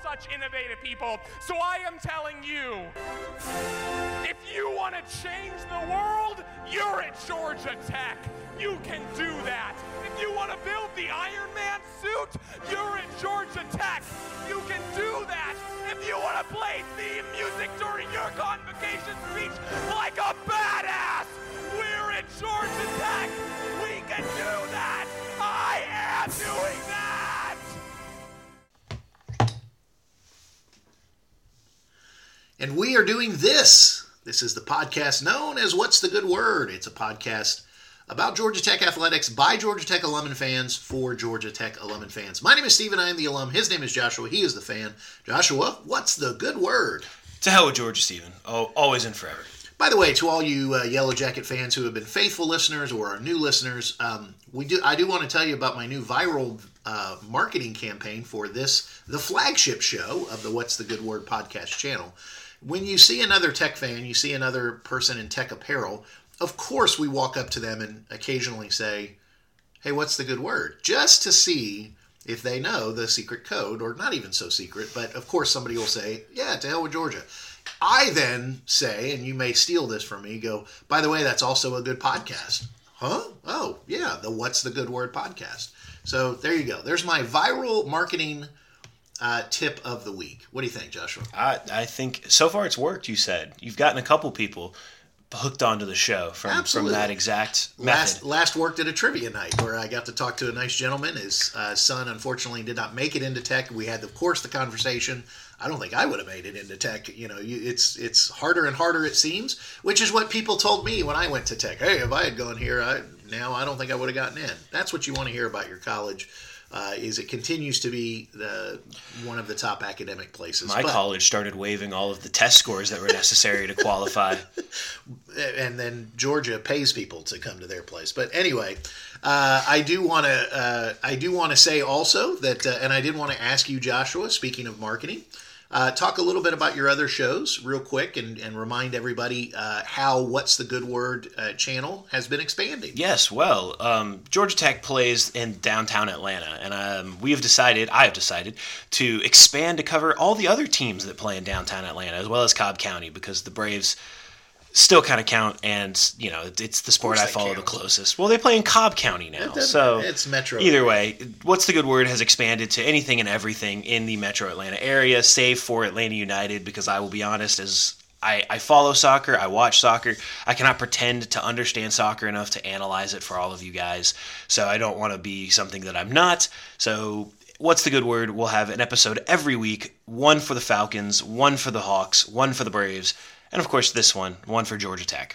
such innovative people. So I am telling you, if you want to change the world, you're at Georgia Tech. You can do that. If you want to build the Iron Man suit, you're at Georgia Tech. You can do that. If you want to play theme music during your convocation speech like a badass, we're at Georgia Tech. We can do that. I am doing that. And we are doing this. This is the podcast known as What's the Good Word? It's a podcast about Georgia Tech athletics by Georgia Tech alum and fans for Georgia Tech alum and fans. My name is Stephen. I am the alum. His name is Joshua. He is the fan. Joshua, what's the good word? To hell with Georgia, Stephen. Oh, always and forever. By the way, to all you Yellow Jacket fans who have been faithful listeners or are new listeners, I do want to tell you about my new viral marketing campaign for this, the flagship show of the What's the Good Word podcast channel. When you see another Tech fan, you see another person in Tech apparel, of course we walk up to them and occasionally say, hey, what's the good word? Just to see if they know the secret code, or not even so secret, but of course somebody will say, yeah, to hell with Georgia. I then say, and you may steal this from me, go, by the way, that's also a good podcast. Huh? Oh, yeah, the What's the Good Word podcast. So there you go. There's my viral marketing tip of the week. What do you think, Joshua? I think so far it's worked, you said. You've gotten a couple people hooked onto the show from that exact method. Last worked at a trivia night where I got to talk to a nice gentleman. His son, unfortunately, did not make it into Tech. We had, of course, the conversation. I don't think I would have made it into Tech. You know, it's harder and harder, it seems, which is what people told me when I went to Tech. Hey, if I had gone here, I don't think I would have gotten in. That's what you want to hear about your college. Is it continues to be one of the top academic places. My college started waiving all of the test scores that were necessary to qualify. And then Georgia pays people to come to their place. But anyway, I do want to say also that, and I did want to ask you, Joshua, speaking of marketing, talk a little bit about your other shows real quick and remind everybody how What's the Good Word channel has been expanding. Yes, well, Georgia Tech plays in downtown Atlanta, and I have decided to expand to cover all the other teams that play in downtown Atlanta, as well as Cobb County, because the Braves still kind of count, and you know it's the sport I follow the closest. Well, they play in Cobb County now, so it's Metro. Either way, What's the Good Word has expanded to anything and everything in the Metro Atlanta area, save for Atlanta United, because I will be honest, as I follow soccer, I watch soccer, I cannot pretend to understand soccer enough to analyze it for all of you guys, so I don't want to be something that I'm not. So What's the Good Word? We'll have an episode every week, one for the Falcons, one for the Hawks, one for the Braves, and of course this one for Georgia Tech.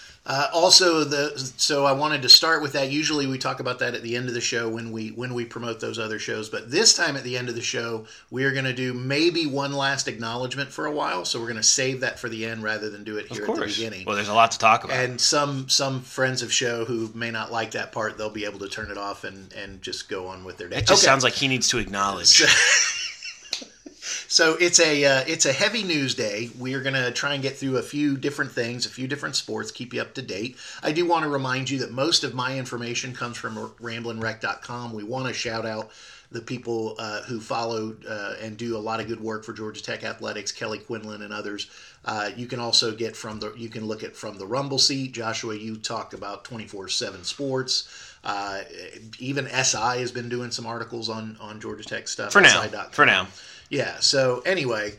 So I wanted to start with that. Usually we talk about that at the end of the show when we promote those other shows. But this time at the end of the show, we are going to do maybe one last acknowledgement for a while. So we're going to save that for the end rather than do it here at the beginning. Well, there's a lot to talk about. And some friends of show who may not like that part, they'll be able to turn it off and just go on with their day. It just sounds like he needs to acknowledge. So it's a heavy news day. We are going to try and get through a few different things, a few different sports, keep you up to date. I do want to remind you that most of my information comes from ramblinwreck.com. We want to shout out the people who follow and do a lot of good work for Georgia Tech athletics, Kelly Quinlan and others. You can also get from the Rumble seat. Joshua, you talk about 24/7 sports. Even SI has been doing some articles on Georgia Tech stuff. For now. Yeah, so anyway,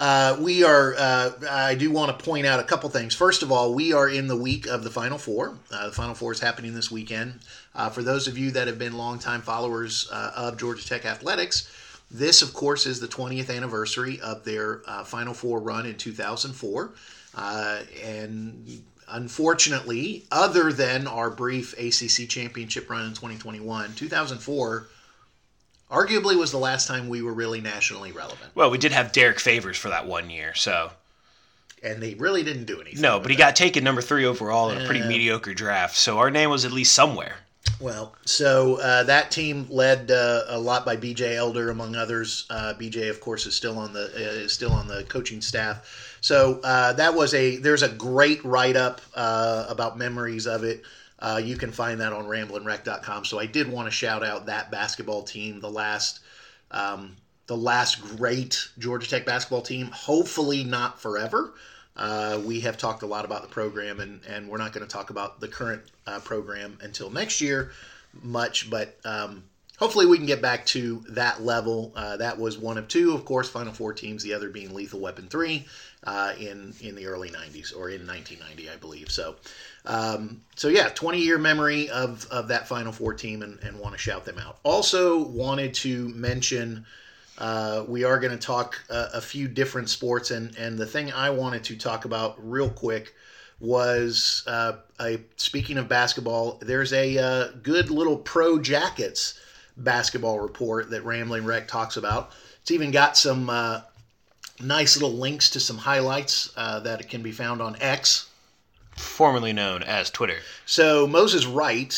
I do want to point out a couple things. First of all, we are in the week of the Final Four. The Final Four is happening this weekend. For those of you that have been longtime followers of Georgia Tech athletics, this, of course, is the 20th anniversary of their Final Four run in 2004. And unfortunately, other than our brief ACC championship run in 2021, 2004 arguably was the last time we were really nationally relevant. Well, we did have Derek Favors for that 1 year, so. And he really didn't do anything. No, but he got taken number 3 overall in a pretty mediocre draft, so our name was at least somewhere. Well, so that team led a lot by B.J. Elder, among others. B.J., of course, is still on the coaching staff. So there's a great write-up about memories of it. You can find that on ramblinwreck.com. So I did want to shout out that basketball team, the last the last great Georgia Tech basketball team. Hopefully not forever. We have talked a lot about the program, and we're not going to talk about the current program until next year much, but hopefully we can get back to that level. That was one of two, of course, Final Four teams, the other being Lethal Weapon 3 in the early 90s, or in 1990, I believe. So yeah, 20-year memory of that Final Four team, and want to shout them out. Also wanted to mention we are going to talk a few different sports, and the thing I wanted to talk about real quick was speaking of basketball, there's a good little Pro Jackets basketball report that Rambling Wreck talks about. It's even got some nice little links to some highlights that can be found on X, formerly known as Twitter. So Moses Wright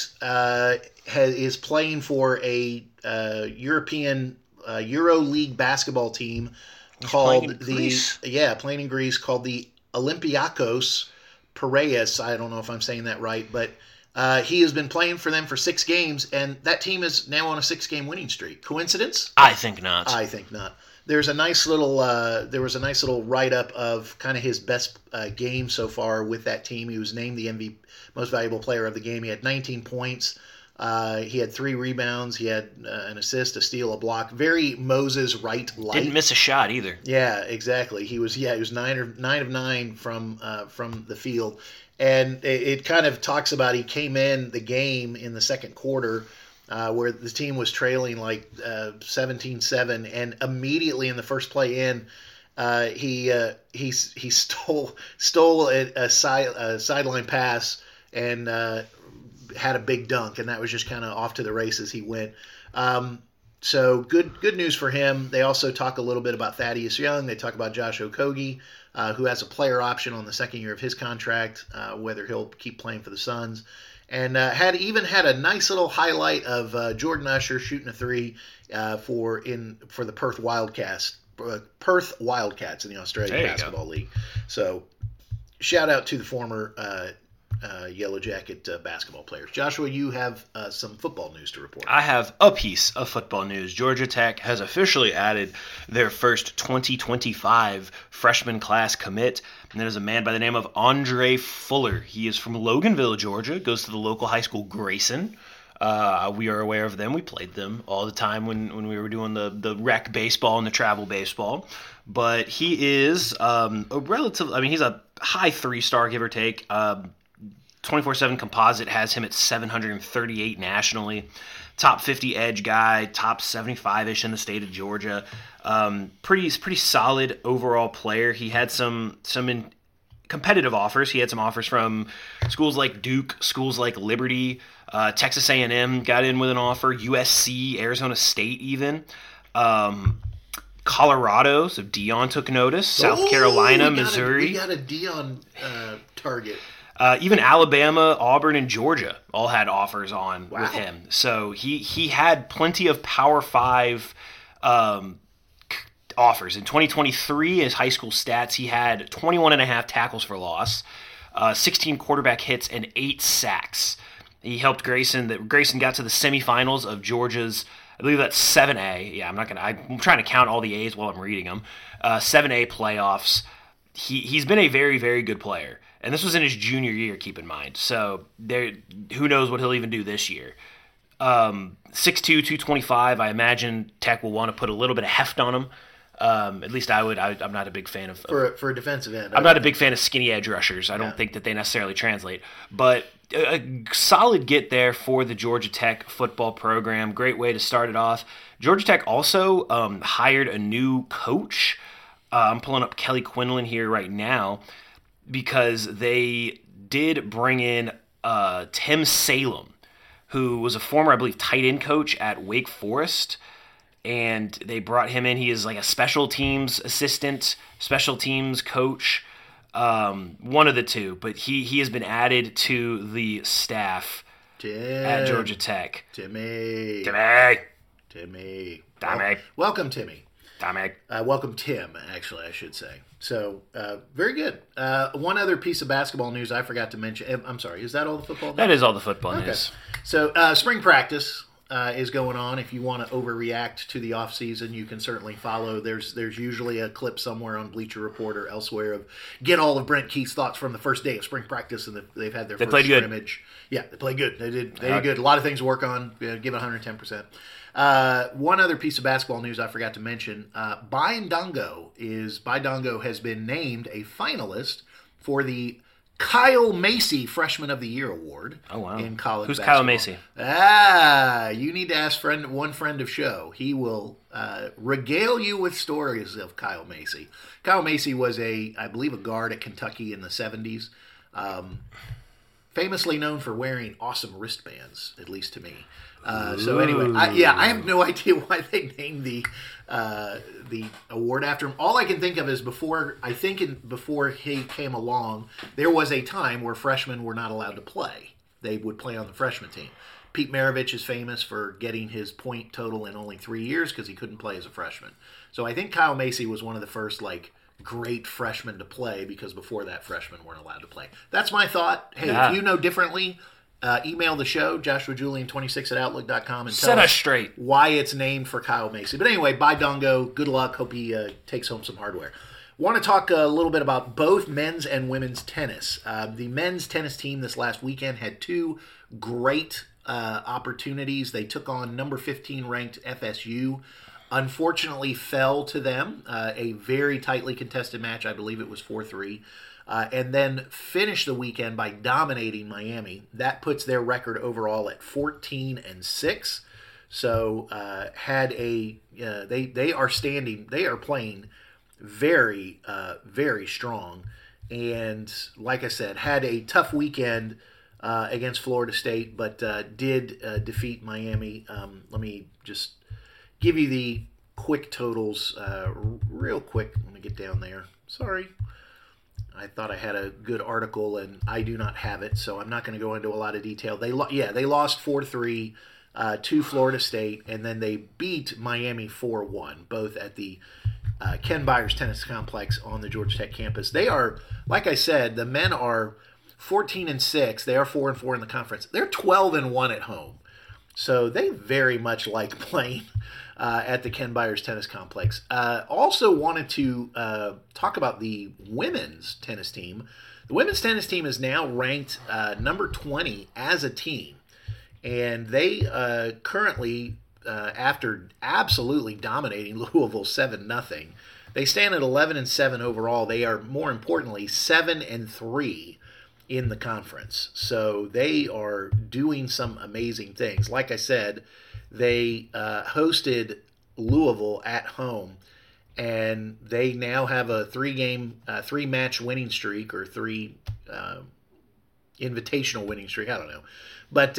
is playing for a European Euro League basketball team playing in Greece, called the Olympiakos Piraeus. I don't know if I'm saying that right, but he has been playing for them for 6 games, and that team is now on a 6-game winning streak. Coincidence? I think not. I think not. There's a nice little write-up of kind of his best game so far with that team. He was named the MVP, most valuable player of the game. He had 19 points. He had 3 rebounds. He had an assist, a steal, a block. Very Moses Wright-like. Didn't miss a shot either. Yeah, exactly. He was 9 of 9 from the field, and it kind of talks about he came in the game in the second quarter where the team was trailing like 17-7, and immediately in the first play in, he stole a sideline pass and had a big dunk, and that was just kind of off to the races he went. So good news for him. They also talk a little bit about Thaddeus Young. They talk about Josh Okogie, who has a player option on the second year of his contract, whether he'll keep playing for the Suns. And had a nice little highlight of Jordan Usher shooting a 3 for the Perth Wildcats in the Australian Basketball League. So shout out to the former Yellow Jacket basketball players. Joshua, you have some football news to report. I have a piece of football news. Georgia Tech has officially added their first 2025 freshman class commit, and that is a man by the name of Andre Fuller. He is from Loganville, Georgia, goes to the local high school Grayson. We are aware of them. We played them all the time when we were doing the rec baseball and the travel baseball. But he is he's a high 3-star, give or take. 24/7 Composite has him at 738 nationally. Top 50 edge guy, top 75-ish in the state of Georgia. Pretty solid overall player. He had some competitive offers. He had some offers from schools like Duke, schools like Liberty, Texas A&M got in with an offer, USC, Arizona State even. Colorado, so Dion took notice. South Carolina, Missouri. We got a Dion target. Even Alabama, Auburn, and Georgia all had offers on with him. So he had plenty of Power 5 offers. In 2023, his high school stats, he had 21.5 tackles for loss, 16 quarterback hits, and 8 sacks. He helped Grayson. Grayson got to the semifinals of Georgia's, I believe that's 7A. Yeah, I'm trying to count all the A's while I'm reading them. 7A playoffs. He's been a very, very good player. And this was in his junior year, keep in mind. So who knows what he'll even do this year. 6'2", 225, I imagine Tech will want to put a little bit of heft on him. At least I would. I'm not a big fan of... For a defensive end. I'm not a big fan of skinny edge rushers. I don't think that they necessarily translate. But a solid get there for the Georgia Tech football program. Great way to start it off. Georgia Tech also hired a new coach. I'm pulling up Kelly Quinlan here right now, because they did bring in Tim Salem, who was a former, I believe, tight end coach at Wake Forest, and they brought him in. He is like a special teams assistant, special teams coach, one of the two, but he has been added to the staff at Georgia Tech. Timmy. Welcome, Timmy. Welcome, Tim, actually, I should say. So, very good. One other piece of basketball news I forgot to mention. I'm sorry, is that all the football news? That is all the football news. So, spring practice is going on. If you want to overreact to the offseason, you can certainly follow. There's usually a clip somewhere on Bleacher Report or elsewhere of get all of Brent Keith's thoughts from the first day of spring practice, and they've had their first scrimmage. Good. Yeah, they played good. They did good. A lot of things to work on. Give it 110%. One other piece of basketball news I forgot to mention. Baidongo has been named a finalist for the Kyle Macy Freshman of the Year award. Oh, wow. In college Who's basketball. Kyle Macy? You need to ask one friend of show. He will regale you with stories of Kyle Macy. Kyle Macy was I believe a guard at Kentucky in the 70s. Famously known for wearing awesome wristbands, at least to me. So anyway, I have no idea why they named the award after him. All I can think of is before he came along, there was a time where freshmen were not allowed to play. They would play on the freshman team. Pete Maravich is famous for getting his point total in only 3 years because he couldn't play as a freshman. So I think Kyle Macy was one of the first great freshmen to play because before that freshmen weren't allowed to play. That's my thought. Hey, if you know differently, email the show, joshuajulian26@outlook.com, and set us straight why it's named for Kyle Macy. But anyway, Baidongo, good luck. Hope he takes home some hardware. Want to talk a little bit about both men's and women's tennis. The men's tennis team this last weekend had two great opportunities. They took on number 15 ranked FSU. Unfortunately, fell to them. A very tightly contested match. I believe it was 4-3. And then finished the weekend by dominating Miami. That puts their record overall at 14-6. So they are playing very, very strong. And like I said, had a tough weekend against Florida State, but did defeat Miami. Let me just give you the quick totals real quick. Let me get down there. Sorry. I thought I had a good article, and I do not have it, so I'm not going to go into a lot of detail. They lost 4-3 to Florida State, and then they beat Miami 4-1, both at the Ken Byers Tennis Complex on the Georgia Tech campus. They are, like I said, the men are 14-6. They are 4-4 in the conference. They're 12-1 at home, so they very much like playing at the Ken Byers Tennis Complex. Also wanted to talk about the women's tennis team. The women's tennis team is now ranked number 20 as a team. And they currently, after absolutely dominating Louisville 7-0, they stand at 11-7 overall. They are, more importantly, 7-3 in the conference. So they are doing some amazing things. Like I said, they hosted Louisville at home, and they now have a three-match winning streak, or three invitational winning streak. I don't know. But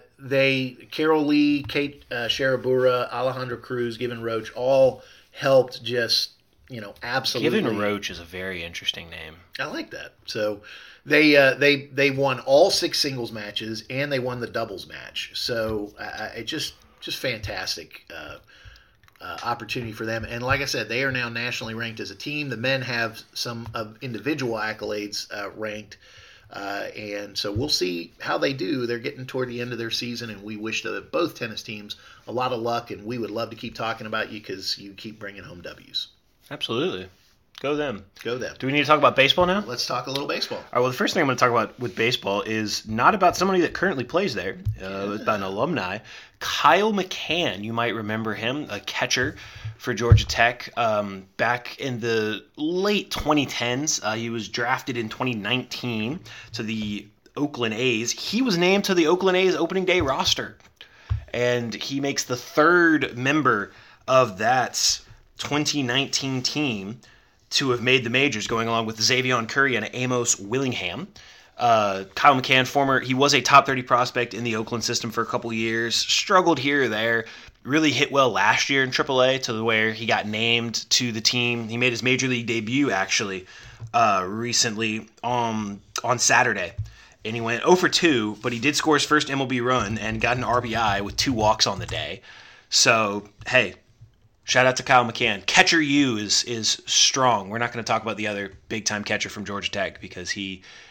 Carol Lee, Kate Sharabura, Alejandra Cruz, Given Roach, all helped just, absolutely. Given Roach is a very interesting name. I like that. So they won all 6 singles matches, and they won the doubles match. So it just fantastic opportunity for them. And like I said, they are now nationally ranked as a team. The men have some individual accolades ranked. And so we'll see how they do. They're getting toward the end of their season, and we wish both tennis teams a lot of luck, and we would love to keep talking about you because you keep bringing home W's. Absolutely. Go them. Go them. Do we need to talk about baseball now? Let's talk a little baseball. All right, well, the first thing I'm going to talk about with baseball is not about somebody that currently plays there. It's about an alumni. Kyle McCann, you might remember him, a catcher for Georgia Tech back in the late 2010s. He was drafted in 2019 to the Oakland A's. He was named to the Oakland A's opening day roster, and he makes the third member of that 2019 team to have made the majors, going along with Xavion Curry and Amos Willingham. Kyle McCann, he was a top 30 prospect in the Oakland system for a couple years, struggled here or there, really hit well last year in AAA to where he got named to the team. He made his major league debut, actually, recently on Saturday. And he went 0-2, but he did score his first MLB run and got an RBI with 2 walks on the day. So, hey, shout out to Kyle McCann. Catcher U is strong. We're not going to talk about the other big-time catcher from Georgia Tech because he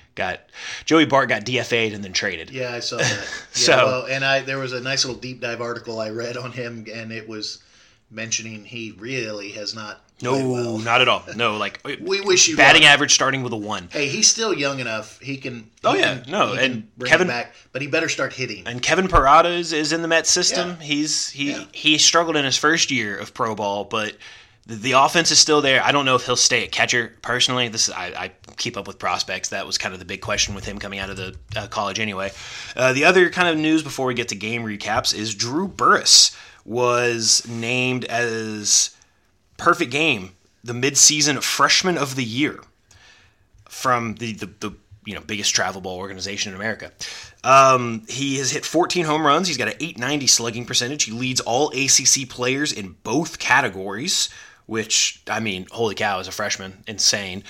Joey Bart got DFA'd and then traded. Yeah, I saw that. So there was a nice little deep dive article I read on him, and it was mentioning he really has not. No, not at all. No, like we wish you batting average starting with a 1. Hey, he's still young enough. He can. And bring Kevin it back, but he better start hitting. And Kevin Parada is in the Mets system. Yeah. He struggled in his first year of pro ball, but the offense is still there. I don't know if he'll stay at catcher personally. I keep up with prospects. That was kind of the big question with him coming out of the college anyway. The other kind of news before we get to game recaps is Drew Burress was named as perfect game, the midseason freshman of the year from the biggest travel ball organization in America. He has hit 14 home runs. He's got an .890 slugging percentage. He leads all ACC players in both categories, which, I mean, holy cow, as a freshman, insane.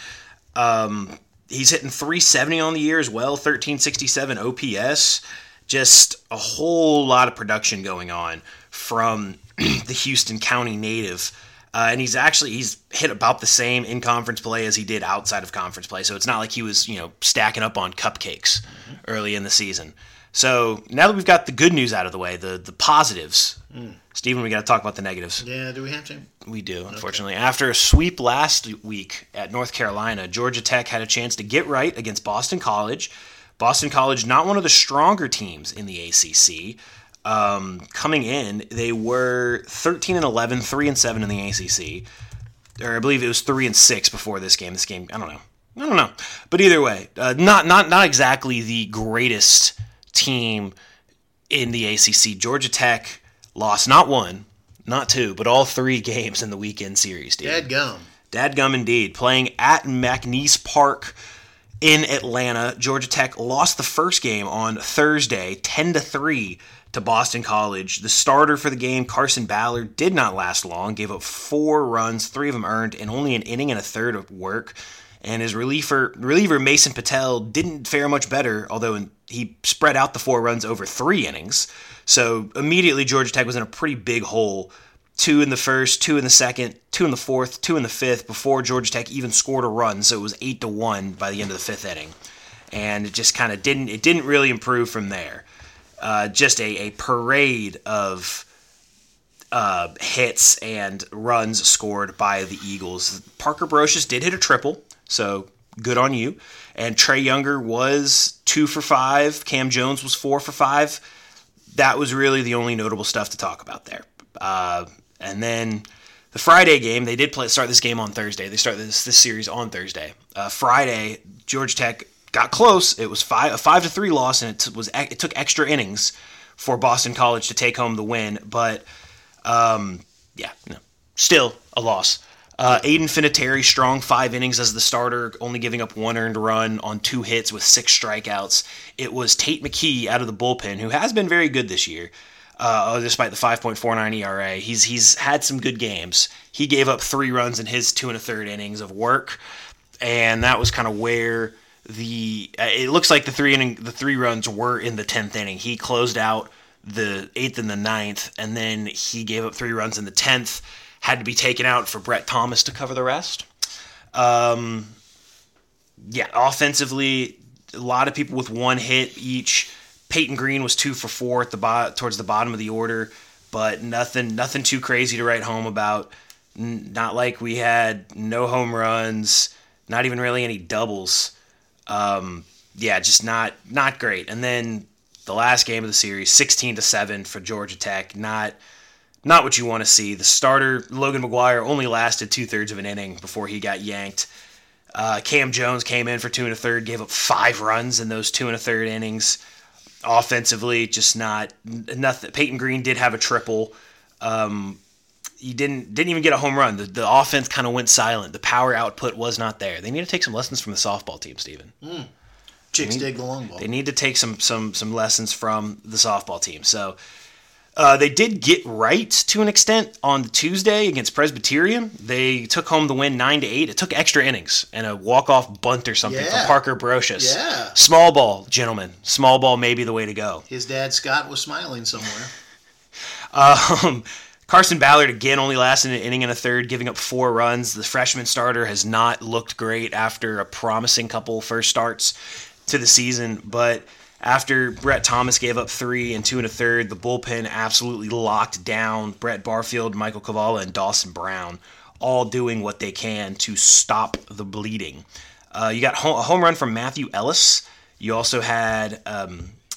He's hitting .370 on the year as well, 1367 OPS. Just a whole lot of production going on from the Houston County native. And he's hit about the same in conference play as he did outside of conference play. So it's not like he was, stacking up on cupcakes early in the season. So now that we've got the good news out of the way, the positives, Stephen, we got to talk about the negatives. Yeah, do we have to? We do, unfortunately. Okay. After a sweep last week at North Carolina, Georgia Tech had a chance to get right against Boston College. Boston College, not one of the stronger teams in the ACC. Coming in, they were 13-11, 3-7 in the ACC. Or I believe it was 3-6 before this game. This game, I don't know. But either way, not exactly the greatest team in the ACC. Georgia Tech lost not 1, not 2, but all 3 games in the weekend series. Dadgum indeed. Playing at McNeese Park in Atlanta, Georgia Tech lost the first game on Thursday, 10-3 to Boston College. The starter for the game, Carson Ballard, did not last long, gave up 4 runs, 3 of them earned, and only an inning and a third of work. And his reliever Mason Patel didn't fare much better, although he spread out the 4 runs over 3 innings. So immediately Georgia Tech was in a pretty big hole. 2 in the first, 2 in the second, 2 in the fourth, 2 in the fifth, before Georgia Tech even scored a run. So it was 8-1 by the end of the 5th inning. And it just kind of didn't really improve from there. Just a parade of hits and runs scored by the Eagles. Parker Brocious did hit a triple, so good on you. And Trey Younger was 2 for 5. Cam Jones was 4 for 5. That was really the only notable stuff to talk about there. And then the Friday game, they did start this game on Thursday. They started this series on Thursday. Friday, Georgia Tech got close. It was a 5-3 loss, and it took extra innings for Boston College to take home the win. But still a loss. Aiden Finateri, strong 5 innings as the starter, only giving up 1 earned run on 2 hits with 6 strikeouts. It was Tate McKee out of the bullpen, who has been very good this year. Despite the 5.49 ERA, he's had some good games. He gave up 3 runs in his 2 1/3 innings of work, and that was kind of where it looks like the 3 runs were in the 10th inning. He closed out the 8th and the 9th, and then he gave up 3 runs in the 10th. Had to be taken out for Brett Thomas to cover the rest. Offensively, a lot of people with 1 hit each. Peyton Green was 2 for 4 towards the bottom of the order, but nothing too crazy to write home about. Not like we had no home runs, not even really any doubles. Just not great. And then the last game of the series, 16-7 for Georgia Tech. Not what you want to see. The starter, Logan McGuire, only lasted 2/3 of an inning before he got yanked. Cam Jones came in for 2 1/3, gave up 5 runs in those 2 1/3 innings. Offensively, just nothing. Peyton Green did have a triple. He didn't even get a home run. The offense kind of went silent. The power output was not there. They need to take some lessons from the softball team, Stephen. Chicks dig the long ball. They need to take some lessons from the softball team. So they did get right to an extent on Tuesday against Presbyterian. They took home the win 9-8. It took extra innings and a walk-off bunt or something from Parker Brocious. Yeah. Small ball, gentlemen. Small ball may be the way to go. His dad, Scott, was smiling somewhere. Carson Ballard, again, only lasted an inning and a third, giving up 4 runs. The freshman starter has not looked great after a promising couple first starts. to the season, but after Brett Thomas gave up 3 and 2 1/3, the bullpen absolutely locked down Brett Barfield, Michael Kavala, and Dawson Brown, all doing what they can to stop the bleeding. You got a home run from Matthew Ellis. You also had a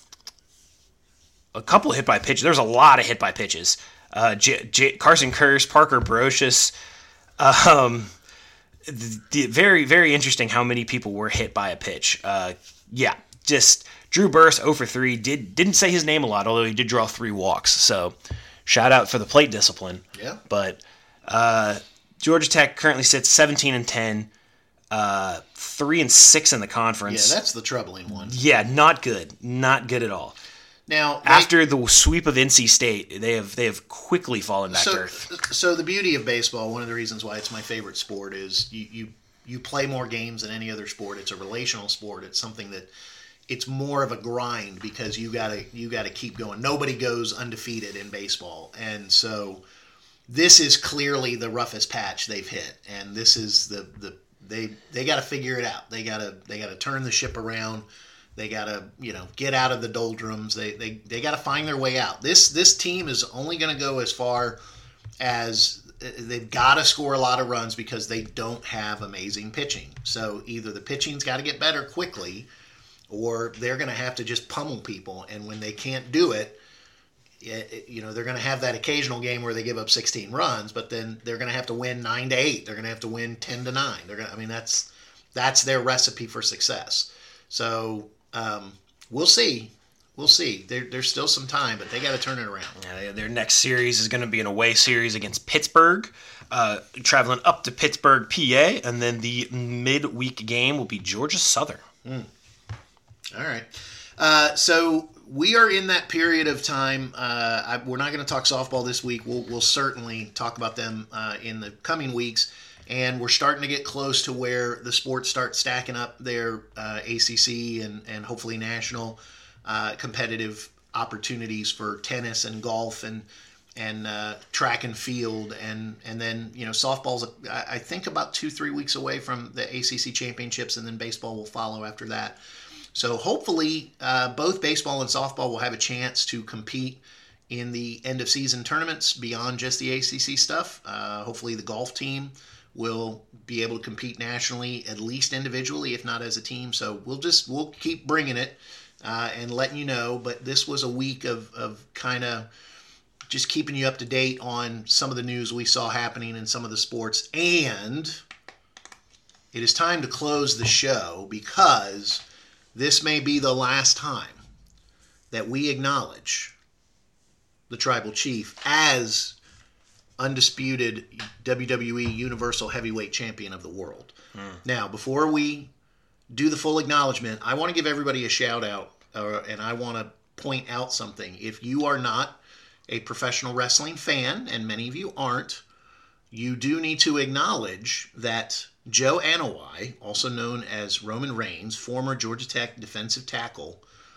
couple of hit by pitches. There's a lot of hit by pitches. Carson Kearse, Parker Brocious. Very, very interesting how many people were hit by a pitch. Just Drew Burress 0 for 3. Didn't say his name a lot, although he did draw 3 walks. So shout out for the plate discipline. Yeah. But Georgia Tech currently sits 17-10, 3-6 in the conference. Yeah, that's the troubling one. Yeah, not good. Not good at all. Now, after the sweep of NC State, they have quickly fallen back to earth. So the beauty of baseball, one of the reasons why it's my favorite sport, is you play more games than any other sport. It's a relational sport. It's something that it's more of a grind because you gotta keep going. Nobody goes undefeated in baseball, and so this is clearly the roughest patch they've hit, and this is they got to figure it out. They got to turn the ship around. They got to, get out of the doldrums. They got to find their way out. This team is only going to go as far as they've got to score a lot of runs because they don't have amazing pitching. So either the pitching's got to get better quickly, or they're going to have to just pummel people. And when they can't do it, they're going to have that occasional game where they give up 16 runs, but then they're going to have to win 9-8. They're going to have to win 10-9. That's their recipe for success. So we'll see. There's still some time, but they got to turn it around. Yeah, their next series is going to be an away series against Pittsburgh, traveling up to Pittsburgh, PA, and then the midweek game will be Georgia Southern. All right. So we are in that period of time. We're not going to talk softball this week. We'll certainly talk about them in the coming weeks. And we're starting to get close to where the sports start stacking up their ACC and hopefully national competitive opportunities for tennis and golf and track and field. And then, softball's, I think, about 2-3 weeks away from the ACC championships, and then baseball will follow after that. So hopefully both baseball and softball will have a chance to compete in the end-of-season tournaments beyond just the ACC stuff. Hopefully the golf team will be able to compete nationally, at least individually, if not as a team. So we'll keep bringing it and letting you know. But this was a week of kind of just keeping you up to date on some of the news we saw happening in some of the sports. And it is time to close the show because this may be the last time that we acknowledge the Tribal Chief as undisputed WWE Universal Heavyweight Champion of the world. Now, before we do the full acknowledgement, I want to give everybody a shout out, and I want to point out something. If you are not a professional wrestling fan, and many of you aren't, you do need to acknowledge that Joe Anoa'i, also known as Roman Reigns, former Georgia Tech defensive tackle,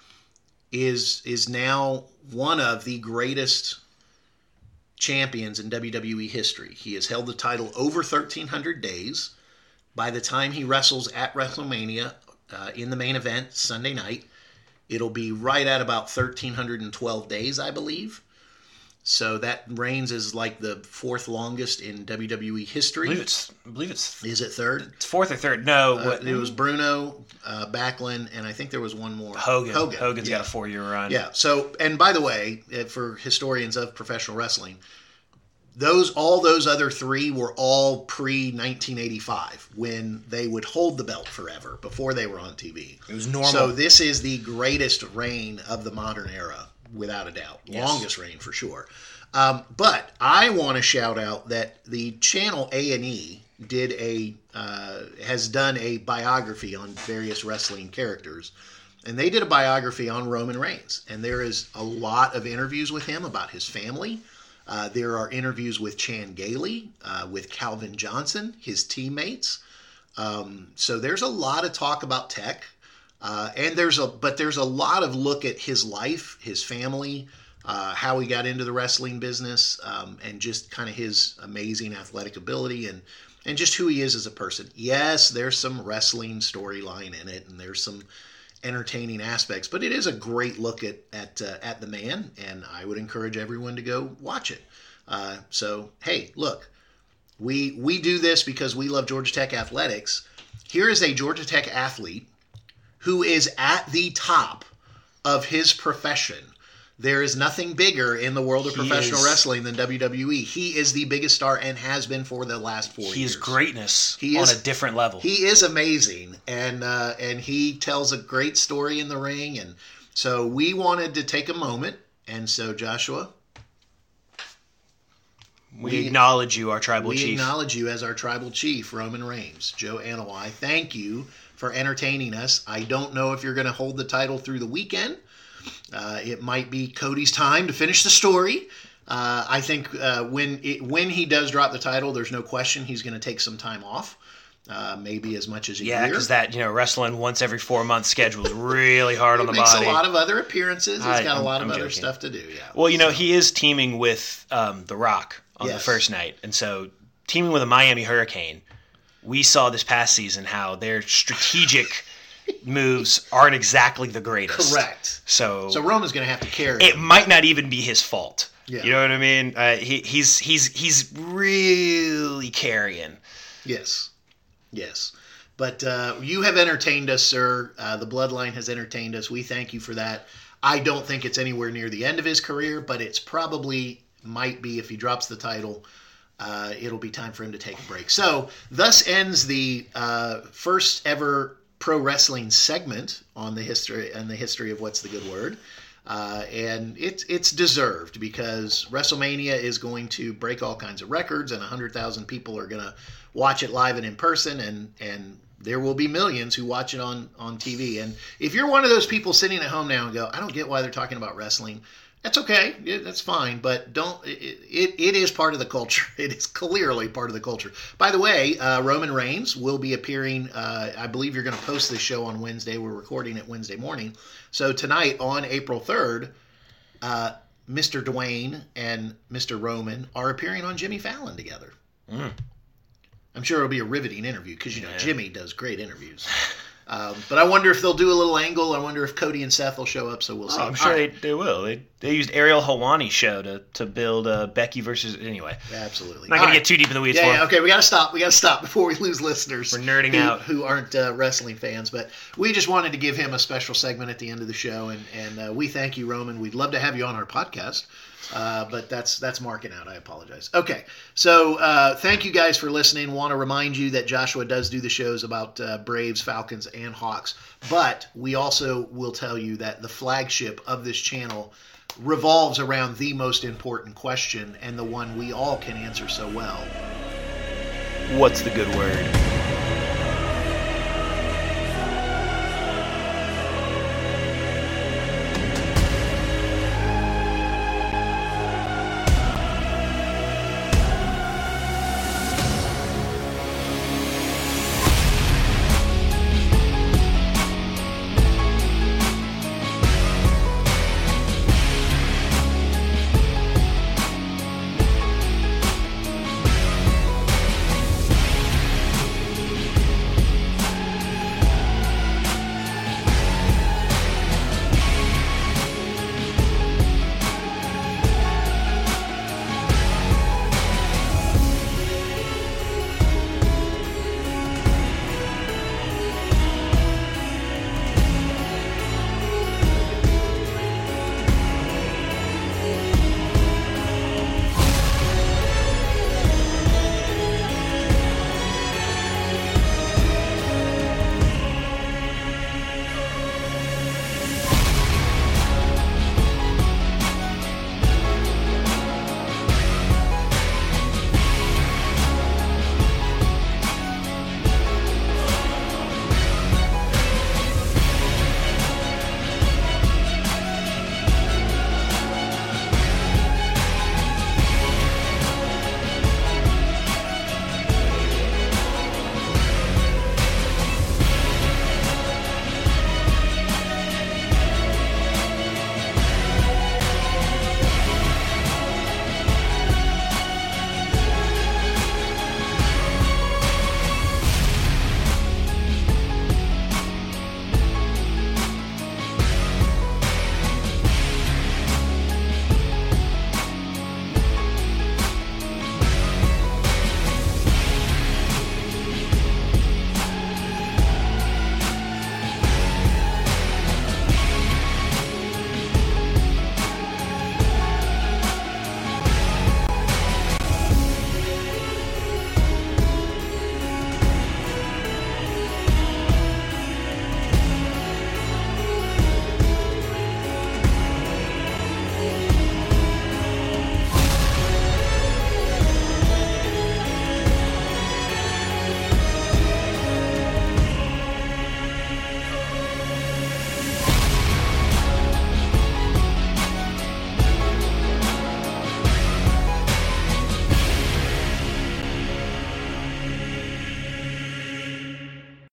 is now one of the greatest champions in WWE history. He has held the title over 1,300 days. By the time he wrestles at WrestleMania in the main event Sunday night, it'll be right at about 1,312 days, I believe. So that Reigns is like the fourth longest in WWE history. I believe it's. Is it third? It's fourth or third. No. It was Bruno, Backlund, and I think there was one more. Hogan. Hogan's got a 4-year run. Yeah. So, and by the way, for historians of professional wrestling, all those other 3 were all pre-1985 when they would hold the belt forever before they were on TV. It was normal. So this is the greatest reign of the modern era, without a doubt. Yes. Longest reign for sure. But I want to shout out that the channel A&E has done a biography on various wrestling characters. And they did a biography on Roman Reigns. And there is a lot of interviews with him about his family. There are interviews with Chan Gailey, with Calvin Johnson, his teammates. So there's a lot of talk about Tech. And there's a lot of look at his life, his family, how he got into the wrestling business, and just kind of his amazing athletic ability and just who he is as a person. Yes, there's some wrestling storyline in it, and there's some entertaining aspects. But it is a great look at the man, and I would encourage everyone to go watch it. So, hey, look, we do this because we love Georgia Tech athletics. Here is a Georgia Tech athlete who is at the top of his profession. There is nothing bigger in the world of professional wrestling than WWE. He is the biggest star and has been for the last 4 years. He is greatness on a different level. He is amazing, and he tells a great story in the ring. And so we wanted to take a moment. And so, Joshua, we acknowledge you, our tribal chief. We acknowledge you as our tribal chief, Roman Reigns. Joe Anoa'i, thank you for entertaining us. I don't know if you're going to hold the title through the weekend. It might be Cody's time to finish the story. I think when he does drop the title, there's no question he's going to take some time off, maybe as much as a year. Yeah, because that wrestling once every 4 months schedule is really hard on the body. He makes a lot of other appearances. He's got a lot of other stuff to do. Yeah. Well, he is teaming with The Rock on the first night, and so teaming with a Miami Hurricane. We saw this past season how their strategic moves aren't exactly the greatest. Correct. So Roman's going to have to carry it. Might not even be his fault. Yeah. You know what I mean? He's really carrying. Yes. But you have entertained us, sir. The Bloodline has entertained us. We thank you for that. I don't think it's anywhere near the end of his career, but it's probably might be if he drops the title. It'll be time for him to take a break. So thus ends the first ever pro wrestling segment on the history of What's the Good Word, and it's deserved because WrestleMania is going to break all kinds of records, and 100,000 people are going to watch it live and in person, and there will be millions who watch it on TV. And if you're one of those people sitting at home now and go, I don't get why they're talking about wrestling, that's okay. That's fine. But it is part of the culture. It is clearly part of the culture. By the way, Roman Reigns will be appearing. I believe you're going to post this show on Wednesday. We're recording it Wednesday morning. So tonight on April 3rd, Mr. Dwayne and Mr. Roman are appearing on Jimmy Fallon together. I'm sure it'll be a riveting interview because, Jimmy does great interviews. But I wonder if they'll do a little angle. I wonder if Cody and Seth will show up, so we'll see. I'm sure they will. They used Ariel Helwani's show to build Becky versus... Anyway. Absolutely. Not going to get too deep in the weeds. Okay, we got to stop before we lose listeners. We're nerding out. Who aren't wrestling fans. But we just wanted to give him a special segment at the end of the show, and we thank you, Roman. We'd love to have you on our podcast. But that's marking out. I apologize. Okay, so thank you guys for listening. Want to remind you that Joshua does do the shows about Braves, Falcons, and Hawks. But we also will tell you that the flagship of this channel revolves around the most important question and the one we all can answer so well. What's the good word?